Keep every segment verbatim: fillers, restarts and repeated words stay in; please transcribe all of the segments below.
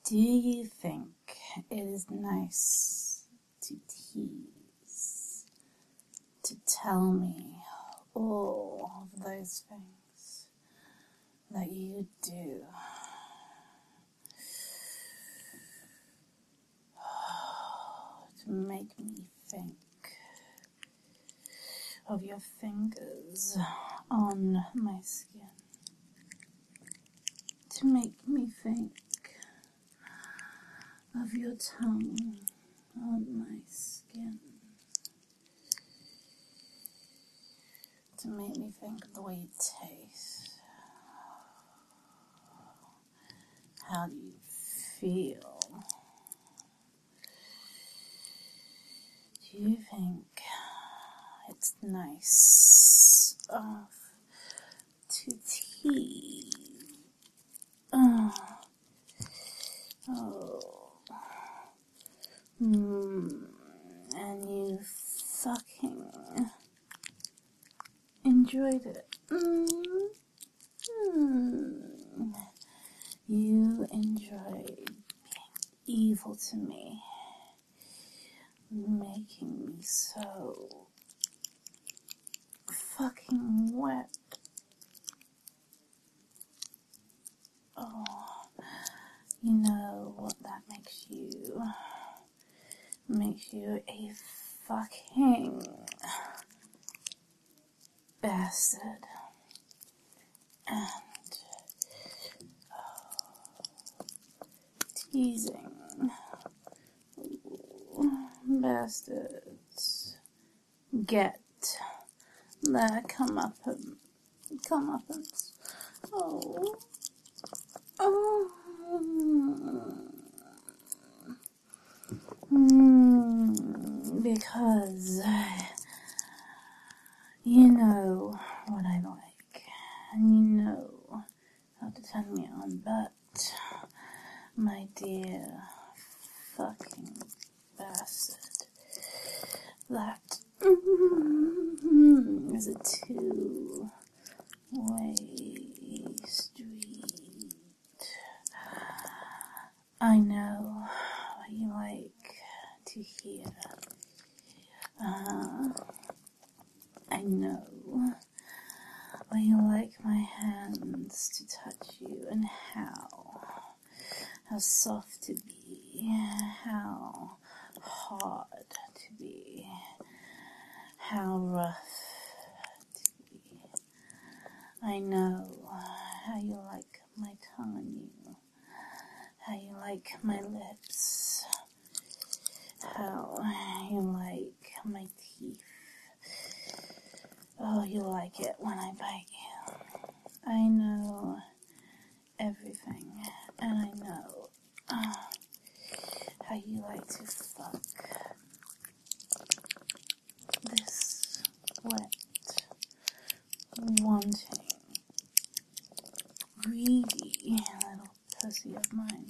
Do you think it is nice to tease, to tell me all of those things that you do? To make me think of your fingers on my skin. To make me think of your tongue on my skin. To make me think of the way you taste. How do you feel? Do you think it's nice uh, to tease? Oh. Oh. Mm. And you fucking enjoyed it. Mm. Mm. You enjoyed being evil to me, making me so fucking wet. Oh, you know what that makes you? Makes you a fucking bastard. And oh, teasing. Ooh, bastards get their comeuppance. Comeuppance. Oh. Oh. Mm, because you know what I like, and you know how to turn me on, but my dear fucking bastard, that mm, is a two-way street. I know what you like to hear. Uh, I know what you like my hands to touch you, and how, how soft to be, how hard to be, how rough to be. I know how you like my tongue on you, how you like my lips, how you like my teeth. Oh, you like it when I bite you. I know everything, and I know uh, how you like to fuck this wet, wanting, greedy little pussy of mine.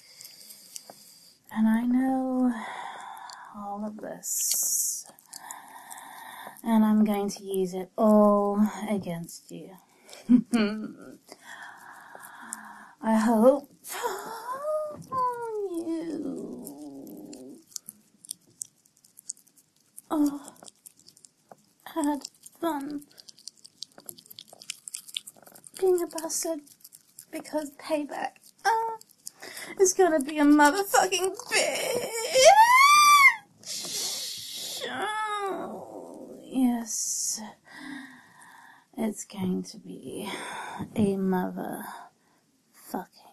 And I know all of this, and I'm going to use it all against you. I hope you oh, had fun being a bastard, because payback uh, is gonna be a motherfucking bitch. Oh, yes, it's going to be a motherfucking